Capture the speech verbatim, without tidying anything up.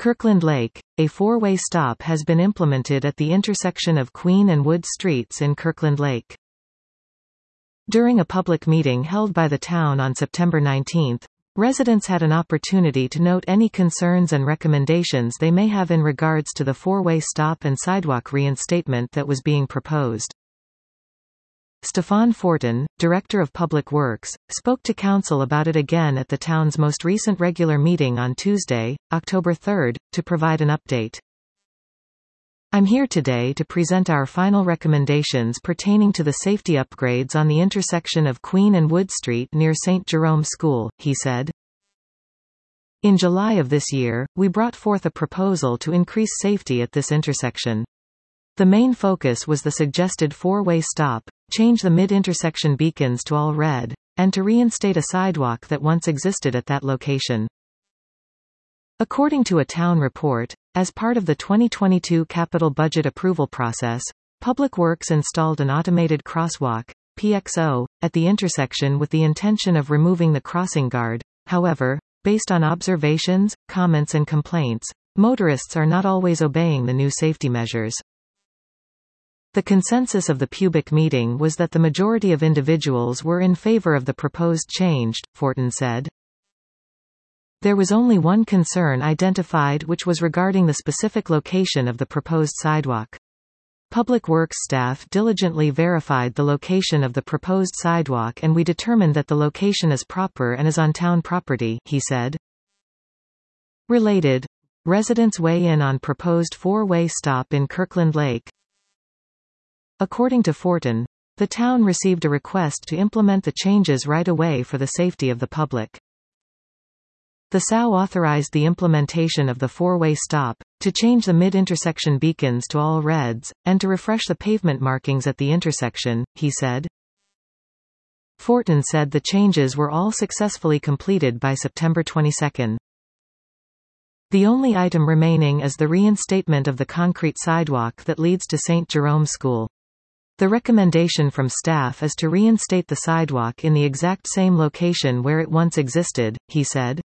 Kirkland Lake, a four-way stop has been implemented at the intersection of Queen and Wood Streets in Kirkland Lake. During a public meeting held by the town on September nineteenth, residents had an opportunity to note any concerns and recommendations they may have in regards to the four-way stop and sidewalk reinstatement that was being proposed. Stefan Fortin, Director of Public Works, spoke to Council about it again at the town's most recent regular meeting on Tuesday, October third, to provide an update. I'm here today to present our final recommendations pertaining to the safety upgrades on the intersection of Queen and Wood Street near Saint Jerome School, he said. In July of this year, we brought forth a proposal to increase safety at this intersection. The main focus was the suggested four-way stop, change the mid-intersection beacons to all red, and to reinstate a sidewalk that once existed at that location. According to a town report, as part of the twenty twenty-two capital budget approval process, Public Works installed an automated crosswalk, P X O, at the intersection with the intention of removing the crossing guard. However, based on observations, comments and complaints, motorists are not always obeying the new safety measures. The consensus of the Pubic meeting was that the majority of individuals were in favor of the proposed change, Fortin said. There was only one concern identified, which was regarding the specific location of the proposed sidewalk. Public Works staff diligently verified the location of the proposed sidewalk and we determined that the location is proper and is on town property, he said. Related, residents weigh in on proposed four-way stop in Kirkland Lake. According to Fortin, the town received a request to implement the changes right away for the safety of the public. The S A W authorized the implementation of the four-way stop, to change the mid-intersection beacons to all reds, and to refresh the pavement markings at the intersection, he said. Fortin said the changes were all successfully completed by September twenty-second. The only item remaining is the reinstatement of the concrete sidewalk that leads to Saint Jerome School. The recommendation from staff is to reinstate the sidewalk in the exact same location where it once existed, he said.